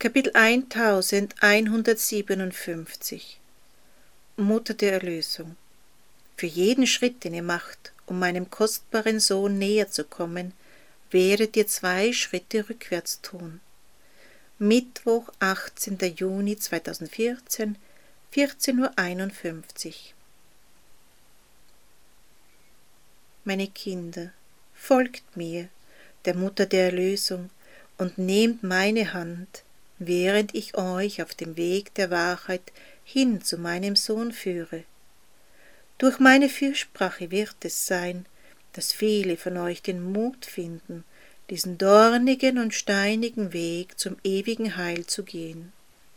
Kapitel 1157 Mutter der Erlösung. Für jeden Schritt, den ihr macht, um meinem kostbaren Sohn näher zu kommen, werdet ihr 2 Schritte rückwärts tun. Mittwoch, 18. Juni 2014, 14:51 Uhr. Meine Kinder, folgt mir, der Mutter der Erlösung, und nehmt meine Hand, während ich euch auf dem Weg der Wahrheit hin zu meinem Sohn führe. Durch meine Fürsprache wird es sein, dass viele von euch den Mut finden, diesen dornigen und steinigen Weg zum ewigen Heil zu gehen.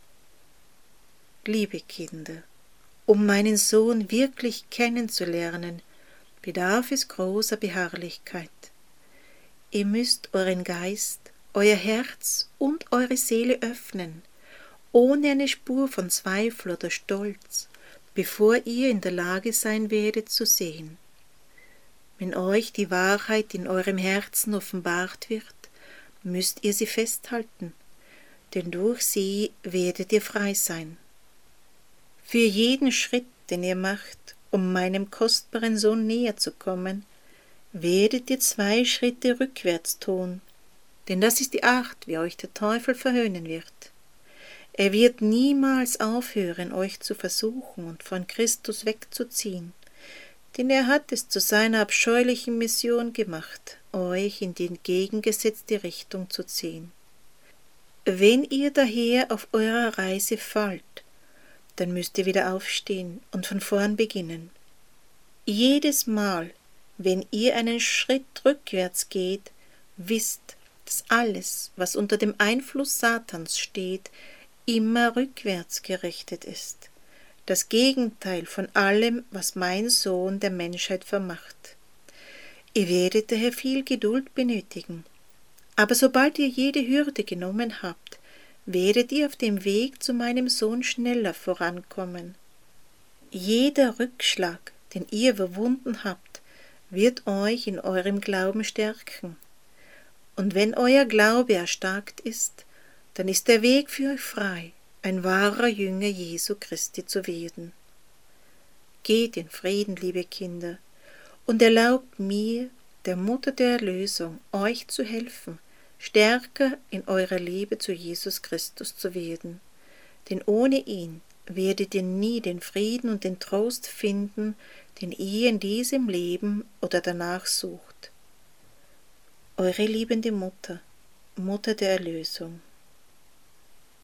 Liebe Kinder, um meinen Sohn wirklich kennenzulernen, bedarf es großer Beharrlichkeit. Ihr müsst euren Geist, euer Herz und eure Seele öffnen, ohne eine Spur von Zweifel oder Stolz, bevor ihr in der Lage sein werdet zu sehen. Wenn euch die Wahrheit in eurem Herzen offenbart wird, müsst ihr sie festhalten, denn durch sie werdet ihr frei sein. Für jeden Schritt, den ihr macht, um meinem kostbaren Sohn näher zu kommen, werdet ihr 2 Schritte rückwärts tun, denn das ist die Art, wie euch der Teufel verhöhnen wird. Er wird niemals aufhören, euch zu versuchen und von Christus wegzuziehen, denn er hat es zu seiner abscheulichen Mission gemacht, euch in die entgegengesetzte Richtung zu ziehen. Wenn ihr daher auf eurer Reise fallt, dann müsst ihr wieder aufstehen und von vorn beginnen. Jedes Mal, wenn ihr einen Schritt rückwärts geht, wisst, dass alles, was unter dem Einfluss Satans steht, immer rückwärts gerichtet ist. Das Gegenteil von allem, was mein Sohn der Menschheit vermacht. Ihr werdet daher viel Geduld benötigen. Aber sobald ihr jede Hürde genommen habt, werdet ihr auf dem Weg zu meinem Sohn schneller vorankommen. Jeder Rückschlag, den ihr überwunden habt, wird euch in eurem Glauben stärken. Und wenn euer Glaube erstarkt ist, dann ist der Weg für euch frei, ein wahrer Jünger Jesu Christi zu werden. Geht in Frieden, liebe Kinder, und erlaubt mir, der Mutter der Erlösung, euch zu helfen, stärker in eurer Liebe zu Jesus Christus zu werden. Denn ohne ihn werdet ihr nie den Frieden und den Trost finden, den ihr in diesem Leben oder danach sucht. Eure liebende Mutter, Mutter der Erlösung.